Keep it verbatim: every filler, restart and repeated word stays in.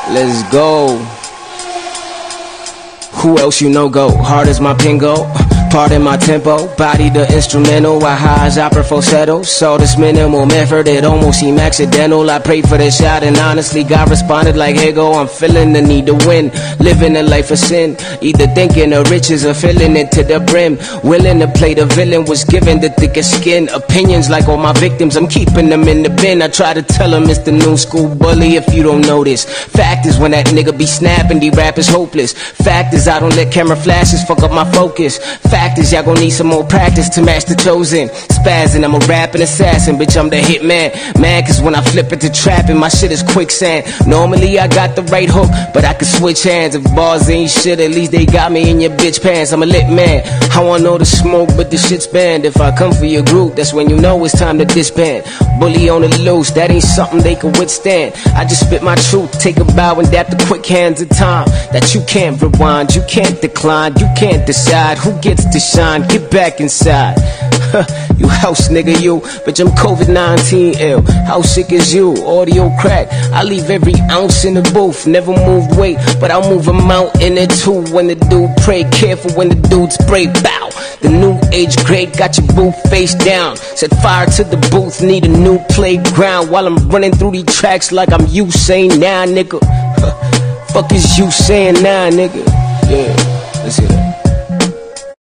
Let's go. Who else you know go? Hard as my pen go. Pardon my tempo, body the instrumental, while high as opera falsetto. Saw this minimal effort, it almost seemed accidental. I prayed for this shot and honestly God responded like, hey go, I'm feeling the need to win. Living a life of sin, either thinking of riches or filling it to the brim. Willing to play the villain, was given the thickest skin. Opinions like all my victims, I'm keeping them in the bin. I try to tell them it's the new school bully if you don't notice. Fact is when that nigga be snapping, the rap is hopeless. Fact is I don't let camera flashes fuck up my focus. Fact is y'all gon' need some more practice to match the chosen. Spazzing, I'm a rapping assassin, bitch I'm the hitman. Mad cause when I flip it to trapping, my shit is quicksand. Normally I got the right hook, but I can switch hands. If bars ain't shit, at least they got me in your bitch pants. I'm a lit man, I want all the smoke but the shit's banned. If I come for your group, that's when you know it's time to disband. Bully on the loose, that ain't something they can withstand. I just spit my truth, take a bow and dap the quick hands of time. That you can't rewind, you can't decline, you can't decide who gets to shine. Get back inside. You house nigga, you, bitch I'm COVID nineteen ill. How sick is you? Audio crack. I leave every ounce in the booth. Never moved weight, but I'll move a mountain or two. When the dude pray, careful when the dude spray. Bow. The new age grade got your booth face down. Set fire to the booth, need a new playground. While I'm running through these tracks like I'm Usain now, nigga. Fuck is you saying now, nigga? Yeah, let's hear that.